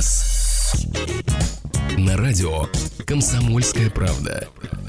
час. На радио «Комсомольская правда».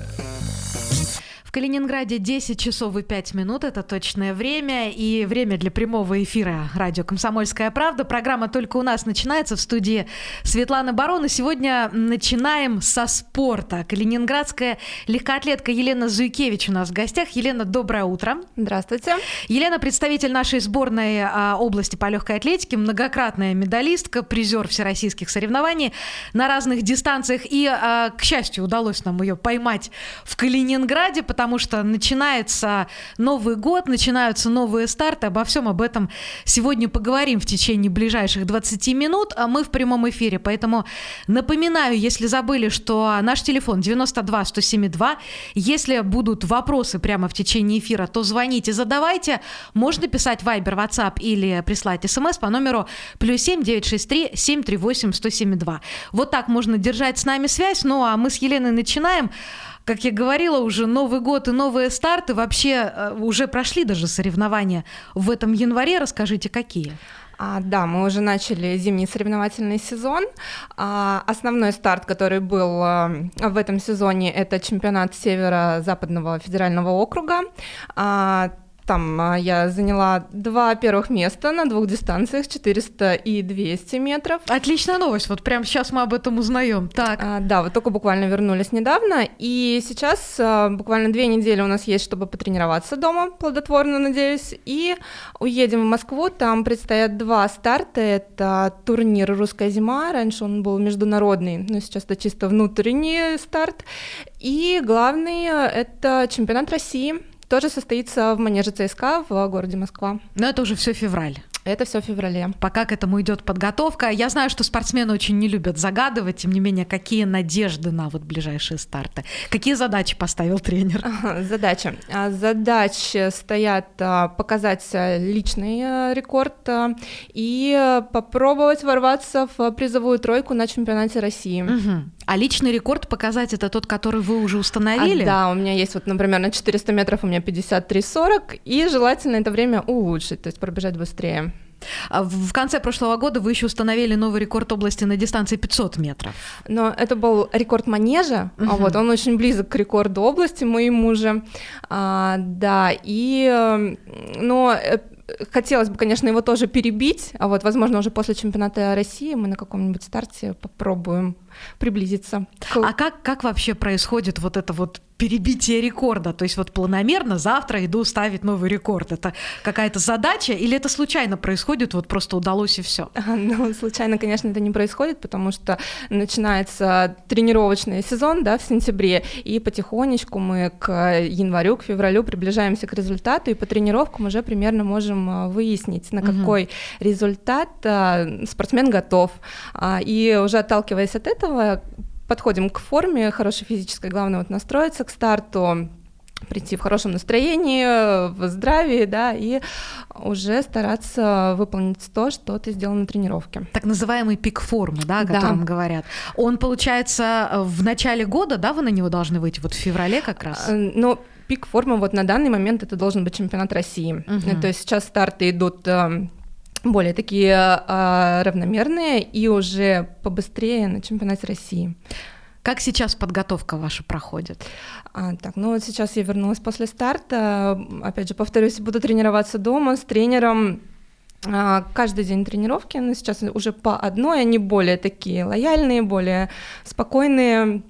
В Калининграде 10 часов и 5 минут. Это точное время. И время для прямого эфира радио «Комсомольская правда». Программа «Только у нас» начинается. В студии Светлана Барон. И сегодня начинаем со спорта. Калининградская легкоатлетка Елена Зуйкевич у нас в гостях. Елена, доброе утро. Здравствуйте. Елена — представитель нашей сборной области по легкой атлетике, многократная медалистка, призер всероссийских соревнований на разных дистанциях. И, к счастью, удалось нам ее поймать в Калининграде, потому что начинается Новый год, начинаются новые старты. Обо всем об этом сегодня поговорим в течение ближайших 20 минут. А мы в прямом эфире, поэтому напоминаю, если забыли, что наш телефон 92-107-2. Если будут вопросы прямо в течение эфира, то звоните, задавайте. Можно писать в Viber, WhatsApp или прислать смс по номеру +7 963 738 107-2. Вот так можно держать с нами связь. Ну а мы с Еленой начинаем. Как я говорила, уже Новый год и новые старты. Вообще уже прошли даже соревнования в этом январе. Расскажите, какие? Да, мы уже начали зимний соревновательный сезон. Основной старт, который был в этом сезоне, это чемпионат Северо-Западного федерального округа. Там я заняла 2 первых места на 2 дистанциях, 400 и 200 метров. Отличная новость, вот прямо сейчас мы об этом узнаем. Так. Да, вот только буквально вернулись недавно, и сейчас буквально 2 недели у нас есть, чтобы потренироваться дома, плодотворно, надеюсь, и уедем в Москву, там предстоят 2 старта, это турнир «Русская зима», раньше он был международный, но сейчас это чисто внутренний старт, и главный — это чемпионат России. Тоже состоится в манеже ЦСКА в городе Москва. Но это уже все февраль. Это все в феврале. Пока к этому идет подготовка. Я знаю, что спортсмены очень не любят загадывать. Тем не менее, какие надежды на вот ближайшие старты? Какие задачи поставил тренер? Задачи стоят показать личный рекорд и попробовать ворваться в призовую тройку на чемпионате России. Угу. А личный рекорд показать — это тот, который вы уже установили? Да, у меня есть, вот, например, на 400 метров у меня 53:40, и желательно это время улучшить, то есть пробежать быстрее. В конце прошлого года вы еще установили новый рекорд области на дистанции 500 метров. Но это был рекорд манежа, вот, он очень близок к рекорду области моему же, да, и, но хотелось бы, конечно, его тоже перебить, а вот, возможно, уже после чемпионата России мы на каком-нибудь старте попробуем приблизиться. А как вообще происходит вот это вот перебитие рекорда? То есть вот планомерно завтра иду ставить новый рекорд. Это какая-то задача или это случайно происходит, вот просто удалось и все? Ну, случайно, конечно, это не происходит, потому что начинается тренировочный сезон, да, в сентябре, и потихонечку мы к январю, к февралю приближаемся к результату, и по тренировкам уже примерно можем выяснить, на какой результат спортсмен готов. И уже отталкиваясь от этого, подходим к форме хорошей физической, главное вот настроиться к старту, прийти в хорошем настроении, в здравии, да, и уже стараться выполнить то, что ты сделал на тренировке. Так называемый пик формы, да, о котором говорят. Он, получается, в начале года, да, вы на него должны выйти, вот в феврале как раз? Ну, пик формы вот на данный момент это должен быть чемпионат России. То есть сейчас старты идут более такие равномерные и уже побыстрее на чемпионате России. Как сейчас подготовка ваша проходит? Ну вот сейчас я вернулась после старта, опять же, повторюсь, буду тренироваться дома с тренером. Каждый день тренировки, но сейчас уже по одной, они более такие лояльные, более спокойные.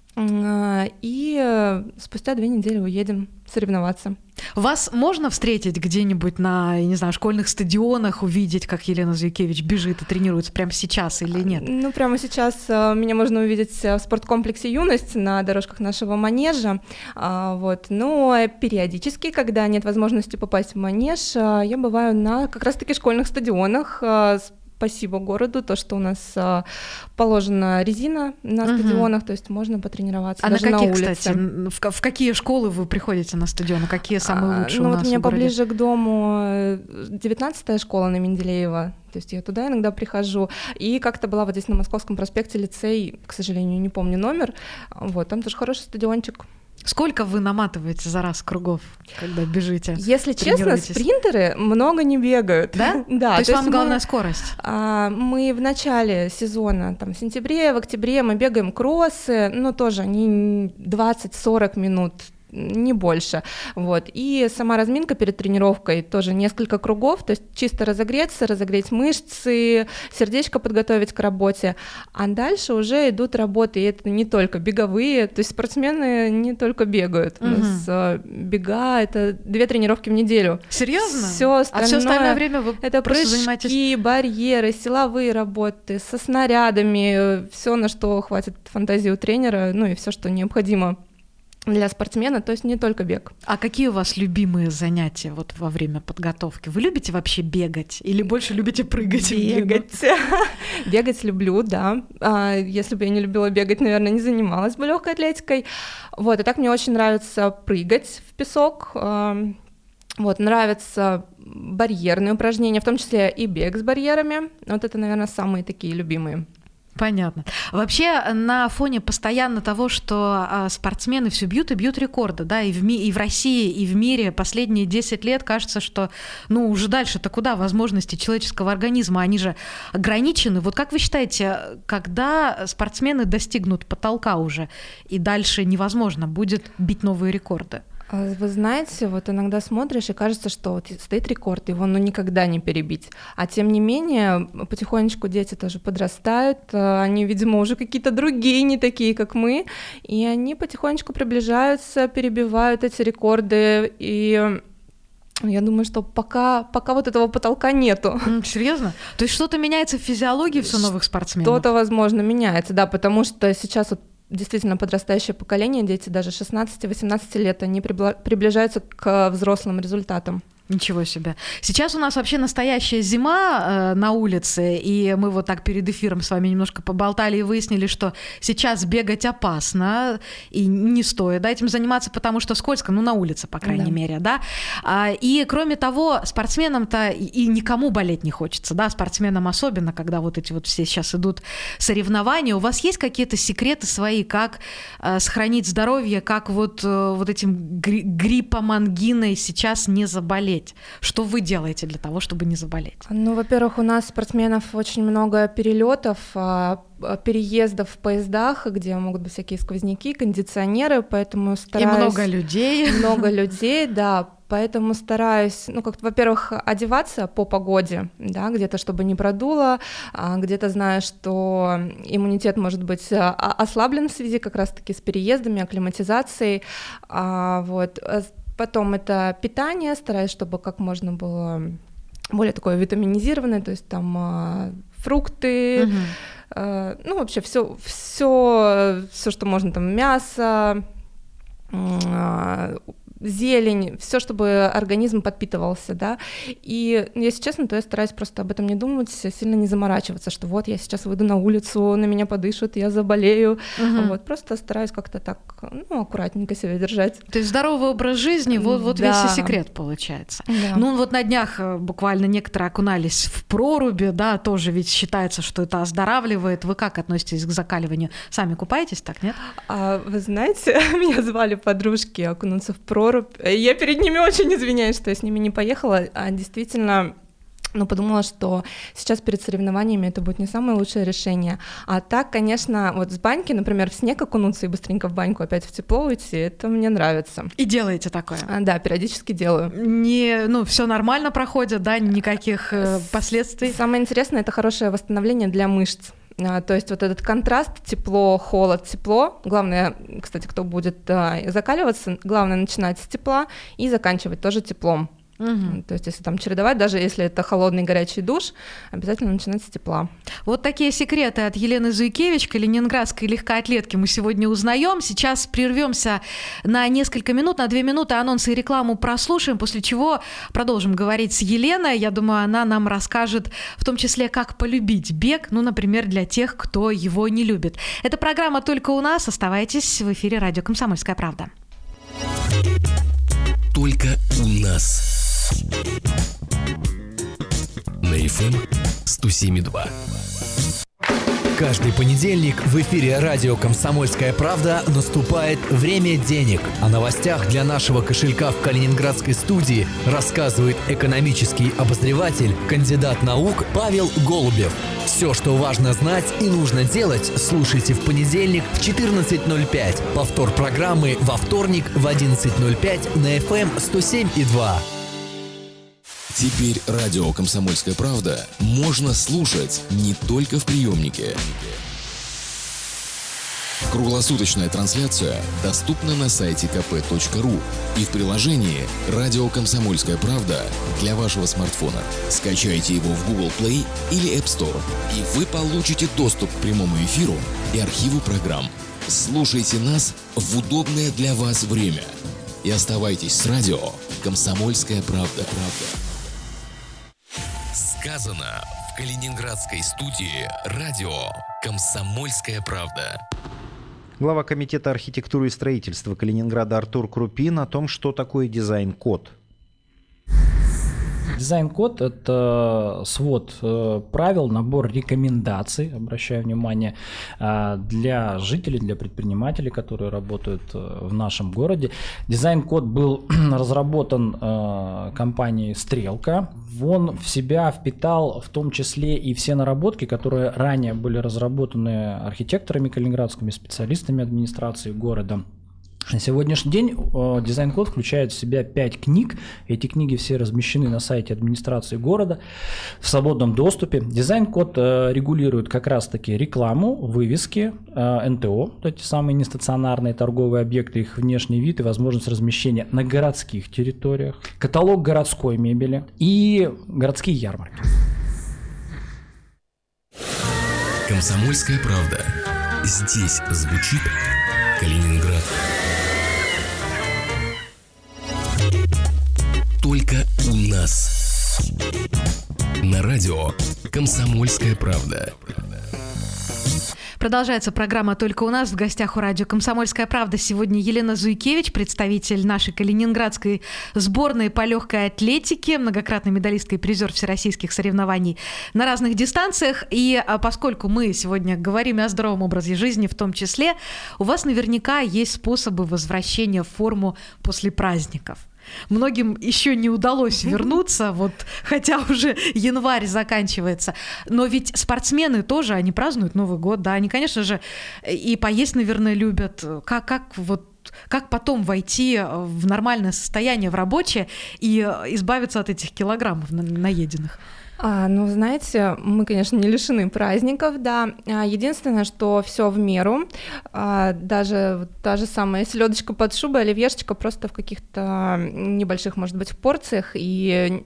И спустя 2 недели уедем соревноваться. Вас можно встретить где-нибудь на, я не знаю, школьных стадионах, увидеть, как Елена Зуйкевич бежит и тренируется прямо сейчас или нет? Ну, прямо сейчас меня можно увидеть в спорткомплексе «Юность» на дорожках нашего манежа. Вот. Но периодически, когда нет возможности попасть в манеж, я бываю на как раз-таки школьных стадионах. Спасибо городу, то, что у нас положена резина на стадионах, то есть можно потренироваться даже на улице. Кстати, в какие школы вы приходите на стадионы? Какие самые лучшие у нас в городе? Ну вот у меня поближе к дому 19-я школа на Менделеева, то есть я туда иногда прихожу. И как-то была вот здесь на Московском проспекте лицей, к сожалению, не помню номер, вот, там тоже хороший стадиончик. Сколько вы наматываете за раз кругов, когда бежите? Если честно, спринтеры много не бегают. Да? Да. То есть вам главная скорость? Мы в начале сезона, там, в сентябре, в октябре мы бегаем кроссы, но тоже они 20-40 минут, не больше, вот, и сама разминка перед тренировкой тоже несколько кругов, то есть чисто разогреться, разогреть мышцы, сердечко подготовить к работе, а дальше уже идут работы, и это не только беговые, то есть спортсмены не только бегают, у нас бега — это 2 тренировки в неделю. Серьезно? Все остальное время вы это просто прыжки, занимаетесь... барьеры, силовые работы, со снарядами, все, на что хватит фантазии у тренера, ну и все, что необходимо для спортсмена, то есть не только бег. А какие у вас любимые занятия вот во время подготовки? Вы любите вообще бегать или больше любите прыгать? Бегать. Бегать люблю, да. Если бы я не любила бегать, наверное, не занималась бы легкой атлетикой. Вот, и так мне очень нравится прыгать в песок. Вот, нравятся барьерные упражнения, в том числе и бег с барьерами. Вот это, наверное, самые такие любимые. Понятно. Вообще, на фоне постоянно того, что спортсмены все бьют и бьют рекорды, да, и в России, и в мире последние 10 лет кажется, что, ну, уже дальше-то куда возможности человеческого организма, они же ограничены. Вот как вы считаете, когда спортсмены достигнут потолка уже, и дальше невозможно будет бить новые рекорды? Вы знаете, вот иногда смотришь, и кажется, что вот стоит рекорд, его никогда не перебить. А тем не менее, потихонечку дети тоже подрастают, они, видимо, уже какие-то другие, не такие, как мы, и они потихонечку приближаются, перебивают эти рекорды, и я думаю, что пока вот этого потолка нету. Серьезно? То есть что-то меняется в физиологии все новых спортсменов? Что-то, возможно, меняется, да, потому что сейчас вот действительно подрастающее поколение, дети даже 16-18 лет, они приближаются к взрослым результатам. Ничего себе. Сейчас у нас вообще настоящая зима на улице, и мы вот так перед эфиром с вами немножко поболтали и выяснили, что сейчас бегать опасно и не стоит, да, этим заниматься, потому что скользко, ну, на улице, по крайней мере, да. И, кроме того, спортсменам-то и никому болеть не хочется, да, спортсменам особенно, когда вот эти вот все сейчас идут соревнования. У вас есть какие-то секреты свои, как сохранить здоровье, как вот этим гриппом, ангиной сейчас не заболеть? Что вы делаете для того, чтобы не заболеть? Ну, во-первых, у нас спортсменов очень много перелетов, переездов в поездах, где могут быть всякие сквозняки, кондиционеры, поэтому стараюсь... И много людей. Много людей, да, поэтому стараюсь, ну, как-то, во-первых, одеваться по погоде, да, где-то, чтобы не продуло, где-то знаю, что иммунитет может быть ослаблен в связи как раз-таки с переездами, акклиматизацией, вот. Потом это питание, стараюсь, чтобы как можно было более такое витаминизированное, то есть там фрукты, ну вообще все, что можно, там мясо, зелень, все, чтобы организм подпитывался, да, и, если честно, то я стараюсь просто об этом не думать, сильно не заморачиваться, что вот я сейчас выйду на улицу, на меня подышат, я заболею, вот, просто стараюсь как-то так, ну, аккуратненько себя держать. То есть здоровый образ жизни, вот да. Весь и секрет получается. Да. Ну, вот на днях буквально некоторые окунались в проруби, да, тоже ведь считается, что это оздоравливает. Вы как относитесь к закаливанию? Сами купаетесь, так, нет? Вы знаете, меня звали подружки окунуться в прорубь. Я перед ними очень извиняюсь, что я с ними не поехала, а действительно, ну, подумала, что сейчас перед соревнованиями это будет не самое лучшее решение. А так, конечно, вот с баньки, например, в снег окунуться и быстренько в баньку опять в тепло уйти, это мне нравится. И делаете такое? Да, периодически делаю. Все нормально проходит, да, никаких последствий? Самое интересное — это хорошее восстановление для мышц. То есть вот этот контраст тепло, холод, тепло. Главное, кстати, кто будет закаливаться, главное начинать с тепла и заканчивать тоже теплом. То есть если там чередовать, даже если это холодный горячий душ, обязательно начинать с тепла. Вот такие секреты от Елены Зуйкевич, калининградской легкоатлетки, мы сегодня узнаем. Сейчас прервемся на несколько минут, на 2 минуты анонсы и рекламу прослушаем, после чего продолжим говорить с Еленой. Я думаю, она нам расскажет в том числе, как полюбить бег, ну, например, для тех, кто его не любит. Эта программа «Только у нас». Оставайтесь в эфире радио «Комсомольская правда». Только у нас. На FM 107.2. Каждый понедельник в эфире радио «Комсомольская правда» наступает время денег. О новостях для нашего кошелька в калининградской студии рассказывает экономический обозреватель, кандидат наук Павел Голубев. Все, что важно знать и нужно делать, слушайте в понедельник в 14:05. Повтор программы во вторник в 11:05 на FM 107,2. Теперь радио «Комсомольская правда» можно слушать не только в приемнике. Круглосуточная трансляция доступна на сайте kp.ru и в приложении «Радио Комсомольская правда» для вашего смартфона. Скачайте его в Google Play или App Store, и вы получите доступ к прямому эфиру и архиву программ. Слушайте нас в удобное для вас время и оставайтесь с радио «Комсомольская правда». Сказано в калининградской студии радио «Комсомольская правда». Глава комитета архитектуры и строительства Калининграда Артур Крупин о том, что такое дизайн-код. Дизайн-код – это свод правил, набор рекомендаций, обращаю внимание, для жителей, для предпринимателей, которые работают в нашем городе. Дизайн-код был разработан компанией «Стрелка». Он в себя впитал в том числе и все наработки, которые ранее были разработаны архитекторами калининградскими, специалистами администрации города. На сегодняшний день дизайн-код включает в себя 5 книг. Эти книги все размещены на сайте администрации города в свободном доступе. Дизайн-код регулирует как раз-таки рекламу, вывески, НТО, эти самые нестационарные торговые объекты, их внешний вид и возможность размещения на городских территориях, каталог городской мебели и городские ярмарки. «Комсомольская правда». Здесь звучит Калининград. Только у нас. На радио «Комсомольская правда». Продолжается программа «Только у нас». В гостях у радио «Комсомольская правда» сегодня Елена Зуйкевич, представитель нашей калининградской сборной по легкой атлетике, многократный медалистка и призер всероссийских соревнований на разных дистанциях. И поскольку мы сегодня говорим о здоровом образе жизни в том числе, у вас наверняка есть способы возвращения в форму после праздников. Многим еще не удалось вернуться, вот, хотя уже январь заканчивается. Но ведь спортсмены тоже, они празднуют Новый год, да, они, конечно же, и поесть, наверное, любят. Как потом войти в нормальное состояние, в рабочее, и избавиться от этих килограммов наеденных? Знаете, мы, конечно, не лишены праздников, да. Единственное, что все в меру. Даже та же самая селедочка под шубой, оливьешечка просто в каких-то небольших, может быть, порциях и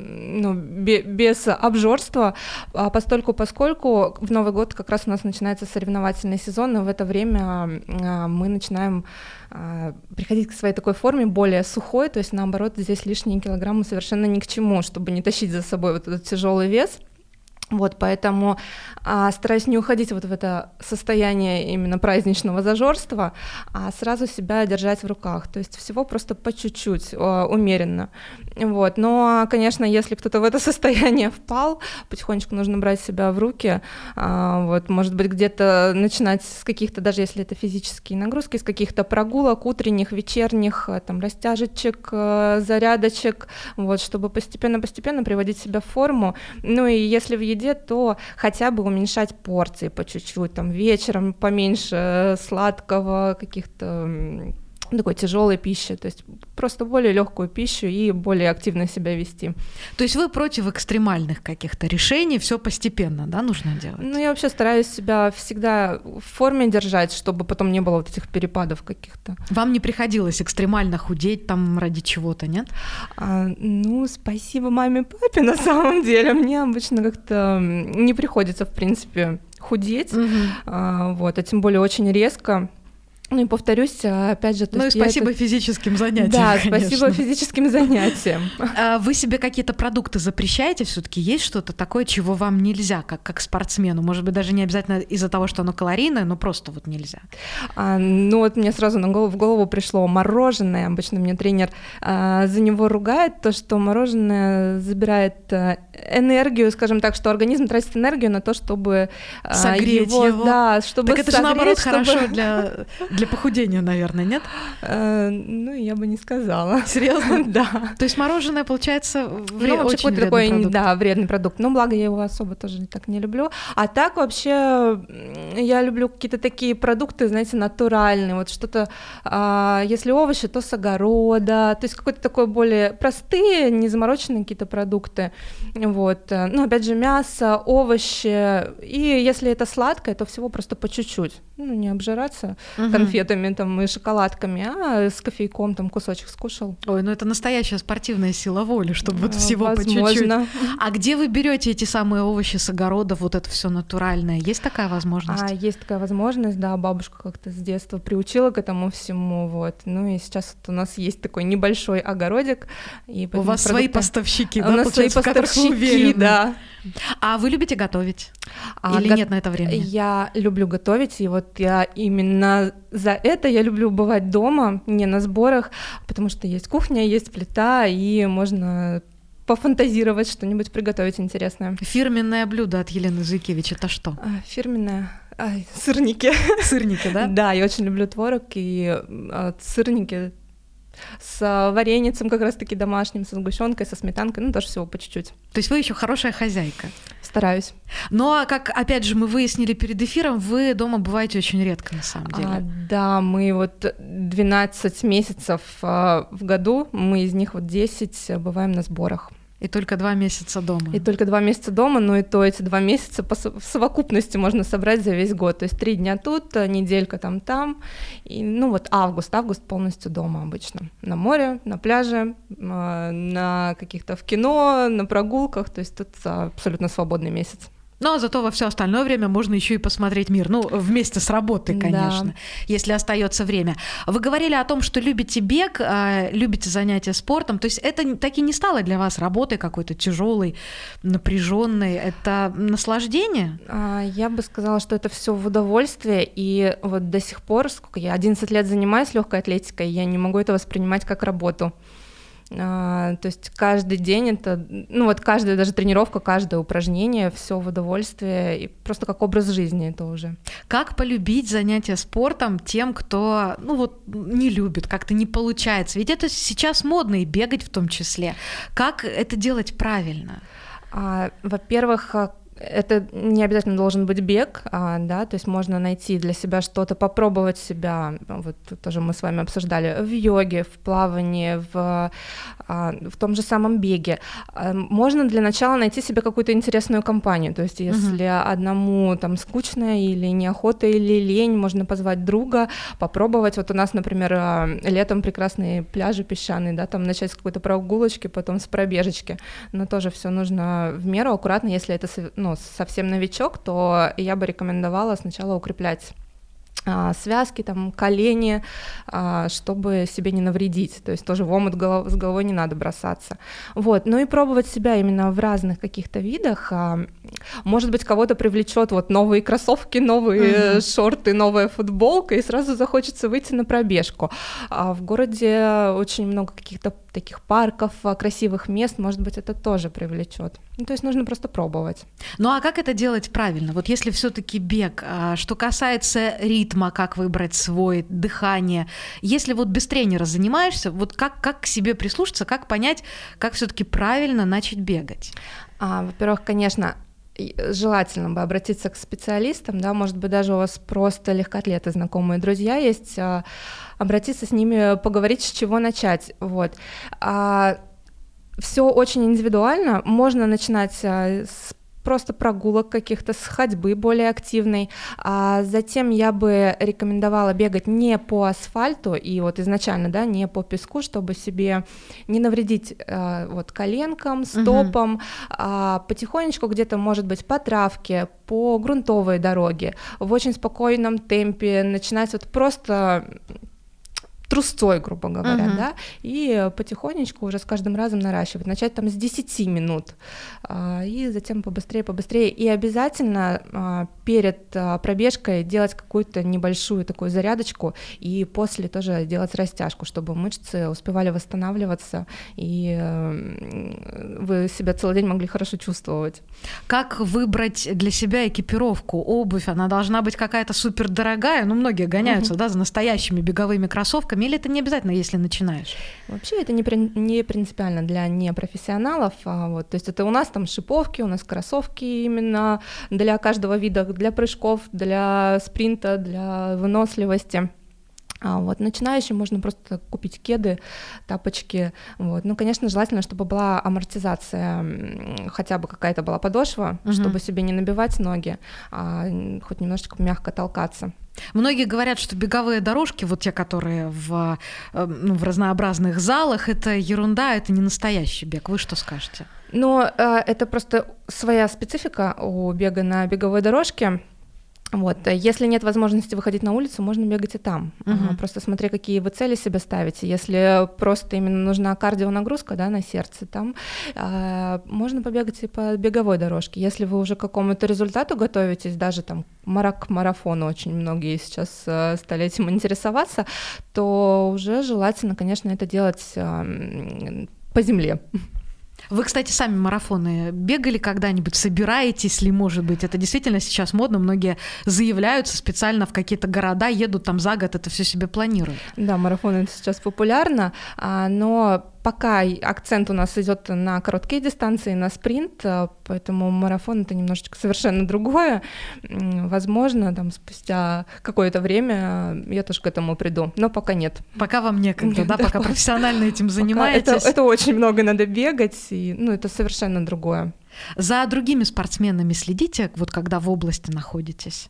без обжорства, поскольку в Новый год как раз у нас начинается соревновательный сезон, и в это время мы начинаем приходить к своей такой форме более сухой, то есть наоборот здесь лишние килограммы совершенно ни к чему, чтобы не тащить за собой вот этот тяжелый вес. Вот, поэтому стараюсь не уходить вот в это состояние именно праздничного зажорства, а сразу себя держать в руках, то есть всего просто по чуть-чуть, умеренно. Вот. Но, конечно, если кто-то в это состояние впал, потихонечку нужно брать себя в руки, вот, может быть, где-то начинать с каких-то, даже если это физические нагрузки, с каких-то прогулок утренних, вечерних, там, растяжечек, зарядочек, вот, чтобы постепенно-постепенно приводить себя в форму. Ну и если в еде, то хотя бы уменьшать порции по чуть-чуть, там вечером поменьше сладкого, каких-то такой тяжелой пищи, то есть просто более легкую пищу и более активно себя вести. То есть вы против экстремальных каких-то решений, все постепенно, да, нужно делать? Я вообще стараюсь себя всегда в форме держать, чтобы потом не было вот этих перепадов каких-то. Вам не приходилось экстремально худеть там ради чего-то, нет? Спасибо маме и папе, на самом деле. Мне обычно как-то не приходится, в принципе, худеть, вот, а тем более очень резко. И повторюсь, опять же... и спасибо физическим занятиям, Да, конечно. Спасибо физическим занятиям. Вы себе какие-то продукты запрещаете? Все-таки есть что-то такое, чего вам нельзя, как спортсмену? Может быть, даже не обязательно из-за того, что оно калорийное, но просто вот нельзя. Мне сразу в голову пришло мороженое. Обычно мне тренер за него ругает, то, что мороженое забирает энергию, скажем так, что организм тратит энергию на то, чтобы согреть его. Да, чтобы так это же наоборот чтобы... хорошо для похудения, наверное, нет? Ну, я бы не сказала. Серьезно? Да. То есть мороженое, получается, вообще какой-то такой, вредный продукт. Но благо я его особо тоже так не люблю. А так вообще я люблю какие-то такие продукты, знаете, натуральные. Вот что-то, если овощи, то с огорода. То есть какой-то такой более простые, не замороченные какие-то продукты. Вот. Ну, опять же, мясо, овощи. И если это сладкое, то всего просто по чуть-чуть. Ну, не обжираться конфетами там, и шоколадками, а с кофейком там кусочек скушал. Ой, ну это настоящая спортивная сила воли, чтобы вот всего по чуть-чуть. А где вы берете эти самые овощи с огорода, вот это все натуральное? Есть такая возможность? Есть такая возможность, да, бабушка как-то с детства приучила к этому всему, вот. Ну и сейчас вот у нас есть такой небольшой огородик. И у вас свои поставщики, да, у нас свои поставщики, да. А вы любите готовить? Или нет на это времени? Я люблю готовить, и вот я именно за это я люблю бывать дома, не на сборах, потому что есть кухня, есть плита, и можно пофантазировать, что-нибудь приготовить интересное. Фирменное блюдо от Елены Зуйкевич — это что? Фирменное? Сырники. Сырники, да? Да, я очень люблю творог, и сырники с вареницем как раз-таки домашним, со сгущенкой, со сметанкой, ну, тоже всего по чуть-чуть. То есть вы еще хорошая хозяйка? Стараюсь. Ну, а как, опять же, мы выяснили перед эфиром, вы дома бываете очень редко, на самом деле. Да, мы вот 12 месяцев в году, мы из них вот 10 бываем на сборах. И только 2 месяца дома. И только 2 месяца дома, но и то эти 2 месяца в совокупности можно собрать за весь год. То есть 3 дня тут, неделька там. И, ну вот август полностью дома обычно. На море, на пляже, на каких-то в кино, на прогулках. То есть тут абсолютно свободный месяц. Но зато во все остальное время можно еще и посмотреть мир. Ну, вместе с работой, конечно, если остается время. Вы говорили о том, что любите бег, любите занятия спортом. То есть это так и не стало для вас работой какой-то тяжелой, напряженной. Это наслаждение? Я бы сказала, что это все в удовольствие. И вот до сих пор, сколько я 11 лет занимаюсь легкой атлетикой, я не могу это воспринимать как работу. То есть каждый день это, ну вот каждая даже тренировка, каждое упражнение, все в удовольствие, и просто как образ жизни это уже. Как полюбить занятия спортом тем, кто, ну вот, не любит, как-то не получается? Ведь это сейчас модно, и бегать в том числе. Как это делать правильно? Во-первых, это не обязательно должен быть бег, да, то есть можно найти для себя что-то, попробовать себя, вот тоже мы с вами обсуждали, в йоге, в плавании, в том же самом беге. Можно для начала найти себе какую-то интересную компанию, то есть если одному там скучно или неохота, или лень, можно позвать друга, попробовать. Вот у нас, например, летом прекрасные пляжи песчаные, да, там начать с какой-то прогулочки, потом с пробежечки, но тоже все нужно в меру, аккуратно, если это совсем новичок, то я бы рекомендовала сначала укреплять связки, там, колени, чтобы себе не навредить, то есть тоже в омут с головой не надо бросаться. Вот. Ну и пробовать себя именно в разных каких-то видах. Может быть, кого-то привлечет вот новые кроссовки, новые шорты, новая футболка, и сразу захочется выйти на пробежку. В городе очень много каких-то таких парков, красивых мест, может быть, это тоже привлечет. Ну, то есть нужно просто пробовать. Ну а как это делать правильно? Вот если все-таки бег, что касается ритма, как выбрать свой, дыхание, если вот без тренера занимаешься, вот как к себе прислушаться, как понять, как все-таки правильно начать бегать? Во-первых, конечно, желательно бы обратиться к специалистам, да, может быть, даже у вас просто легкоатлеты, знакомые друзья есть, обратиться с ними, поговорить, с чего начать, вот. Все очень индивидуально, можно начинать с просто прогулок каких-то, с ходьбы более активной, затем я бы рекомендовала бегать не по асфальту и вот изначально, да, не по песку, чтобы себе не навредить вот коленкам, стопам, потихонечку где-то, может быть, по травке, по грунтовой дороге, в очень спокойном темпе начинать вот просто трусцой, грубо говоря, да, и потихонечку уже с каждым разом наращивать, начать там с 10 минут, и затем побыстрее, и обязательно перед пробежкой делать какую-то небольшую такую зарядочку, и после тоже делать растяжку, чтобы мышцы успевали восстанавливаться, и вы себя целый день могли хорошо чувствовать. Как выбрать для себя экипировку, обувь? Она должна быть какая-то супердорогая, многие гоняются, да, за настоящими беговыми кроссовками, или это не обязательно, если начинаешь? Вообще это не принципиально для непрофессионалов, то есть это у нас там шиповки, у нас кроссовки именно для каждого вида, для прыжков, для спринта, для выносливости. Начинающим можно просто купить кеды, тапочки. Конечно, желательно, чтобы была амортизация, хотя бы какая-то была подошва, чтобы себе не набивать ноги, а хоть немножечко мягко толкаться. Многие говорят, что беговые дорожки, те, которые в разнообразных залах, это ерунда, это не настоящий бег. Вы что скажете? Это просто своя специфика у бега на беговой дорожке. Если нет возможности выходить на улицу, можно бегать и там. Просто смотри, какие вы цели себе ставите. Если просто именно нужна кардионагрузка, да, на сердце, там можно побегать и по беговой дорожке. Если вы уже к какому-то результату готовитесь, даже там к марафону, очень многие сейчас стали этим интересоваться, то уже желательно, конечно, это делать по земле. Вы, кстати, сами марафоны бегали когда-нибудь? Собираетесь ли, может быть? Это действительно сейчас модно, многие заявляются специально в какие-то города, едут там за год, это все себе планируют. Да, марафоны это сейчас популярно, но пока акцент у нас идет на короткие дистанции, на спринт, поэтому марафон это немножечко совершенно другое. Возможно, там спустя какое-то время я тоже к этому приду, но пока нет. Пока вам некогда, да? Пока профессионально этим занимаетесь. Это очень много надо бегать, и это совершенно другое. За другими спортсменами следите, когда в области находитесь?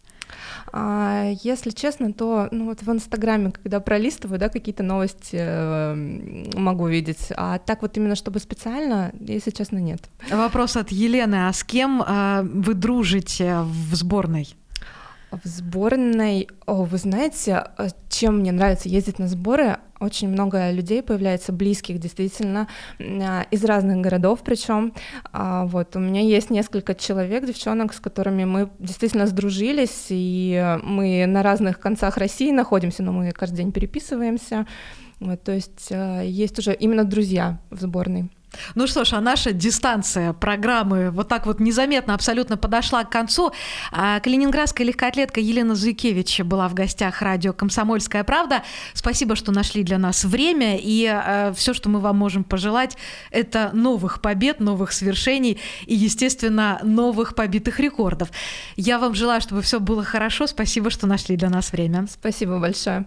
Если честно, то в Инстаграме, когда пролистываю, да, какие-то новости могу видеть, а так именно чтобы специально, если честно, нет. Вопрос от Елены: а с кем вы дружите в сборной? В сборной, вы знаете, чем мне нравится ездить на сборы, очень много людей появляется близких, действительно, из разных городов причем. У меня есть несколько человек, девчонок, с которыми мы действительно сдружились, и мы на разных концах России находимся, но мы каждый день переписываемся. То есть есть уже именно друзья в сборной. Ну что ж, а наша дистанция программы незаметно абсолютно подошла к концу. Калининградская легкоатлетка Елена Зуйкевич была в гостях радио «Комсомольская правда». Спасибо, что нашли для нас время, и все, что мы вам можем пожелать, это новых побед, новых свершений и, естественно, новых побитых рекордов. Я вам желаю, чтобы все было хорошо. Спасибо, что нашли для нас время. Спасибо большое.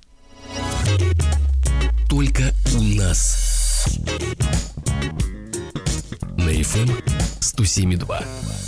Только у нас. На FM 107.2.